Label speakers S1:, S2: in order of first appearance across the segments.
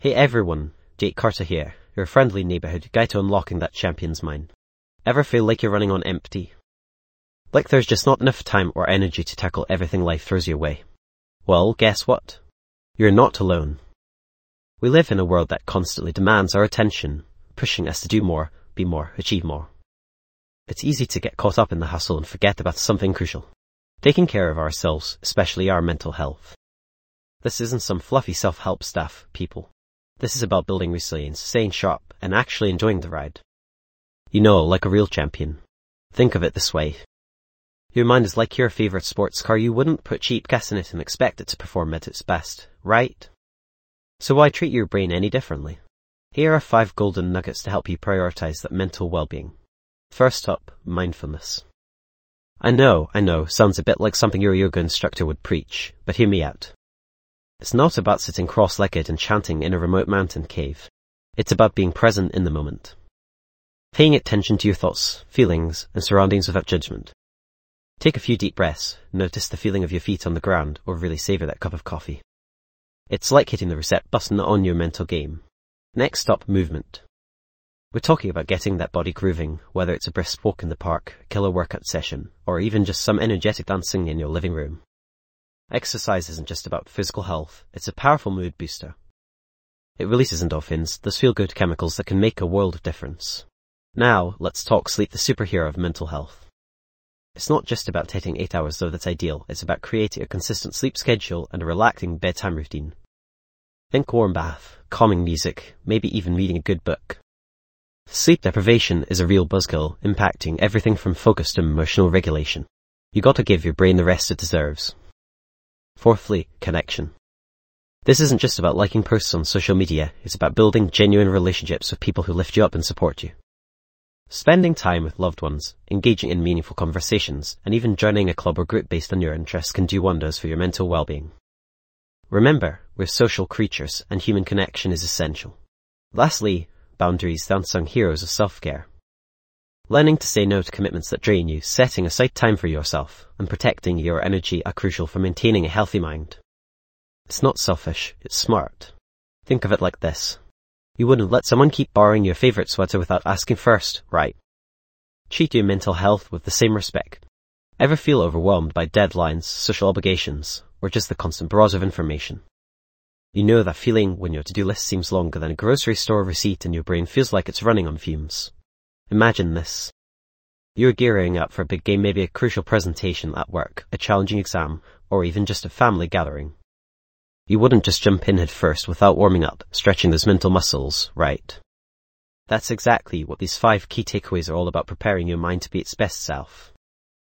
S1: Hey everyone, Jake Carter here, your friendly neighbourhood guide to unlocking that champion's mind. Ever feel like you're running on empty? Like there's just not enough time or energy to tackle everything life throws your way? Well, guess what? You're not alone. We live in a world that constantly demands our attention, pushing us to do more, be more, achieve more. It's easy to get caught up in the hustle and forget about something crucial. Taking care of ourselves, especially our mental health. This isn't some fluffy self-help stuff, people. This is about building resilience, staying sharp, and actually enjoying the ride. You know, like a real champion. Think of it this way. Your mind is like your favourite sports car. You wouldn't put cheap gas in it and expect it to perform at its best, right? So why treat your brain any differently? Here are 5 golden nuggets to help you prioritise that mental well-being. First up, mindfulness. I know, sounds a bit like something your yoga instructor would preach, but hear me out. It's not about sitting cross-legged and chanting in a remote mountain cave. It's about being present in the moment. Paying attention to your thoughts, feelings, and surroundings without judgment. Take a few deep breaths, notice the feeling of your feet on the ground, or really savour that cup of coffee. It's like hitting the reset button on your mental game. Next up, movement. We're talking about getting that body grooving, whether it's a brisk walk in the park, a killer workout session, or even just some energetic dancing in your living room. Exercise isn't just about physical health, it's a powerful mood booster. It releases endorphins, those feel-good chemicals that can make a world of difference. Now, let's talk sleep, the superhero of mental health. It's not just about hitting 8 hours, though that's ideal. It's about creating a consistent sleep schedule and a relaxing bedtime routine. Think warm bath, calming music, maybe even reading a good book. Sleep deprivation is a real buzzkill, impacting everything from focus to emotional regulation. You gotta give your brain the rest it deserves. Fourthly, connection. This isn't just about liking posts on social media, it's about building genuine relationships with people who lift you up and support you. Spending time with loved ones, engaging in meaningful conversations, and even joining a club or group based on your interests can do wonders for your mental well-being. Remember, we're social creatures, and human connection is essential. Lastly, boundaries, the unsung heroes of self-care. Learning to say no to commitments that drain you, setting aside time for yourself, and protecting your energy are crucial for maintaining a healthy mind. It's not selfish, it's smart. Think of it like this. You wouldn't let someone keep borrowing your favourite sweater without asking first, right? Treat your mental health with the same respect. Ever feel overwhelmed by deadlines, social obligations, or just the constant barrage of information? You know that feeling when your to-do list seems longer than a grocery store receipt and your brain feels like it's running on fumes. Imagine this. You're gearing up for a big game, maybe a crucial presentation at work, a challenging exam, or even just a family gathering. You wouldn't just jump in head first without warming up, stretching those mental muscles, right? That's exactly what these 5 key takeaways are all about, preparing your mind to be its best self.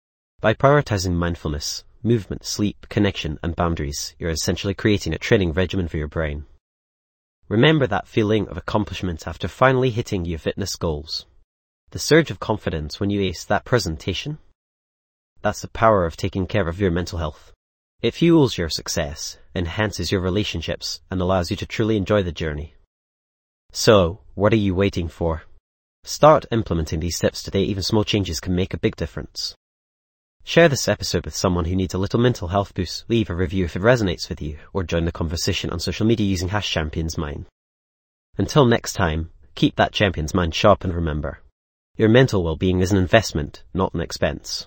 S1: By prioritizing mindfulness, movement, sleep, connection, and boundaries, you're essentially creating a training regimen for your brain. Remember that feeling of accomplishment after finally hitting your fitness goals. The surge of confidence when you ace that presentation? That's the power of taking care of your mental health. It fuels your success, enhances your relationships, and allows you to truly enjoy the journey. So, what are you waiting for? Start implementing these steps today. Even small changes can make a big difference. Share this episode with someone who needs a little mental health boost. Leave a review if it resonates with you, or join the conversation on social media using #ChampionsMind. Until next time, keep that champion's mind sharp, and remember, your mental well-being is an investment, not an expense.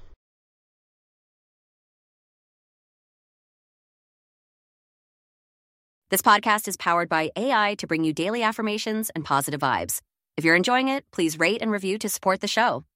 S2: This podcast is powered by AI to bring you daily affirmations and positive vibes. If you're enjoying it, please rate and review to support the show.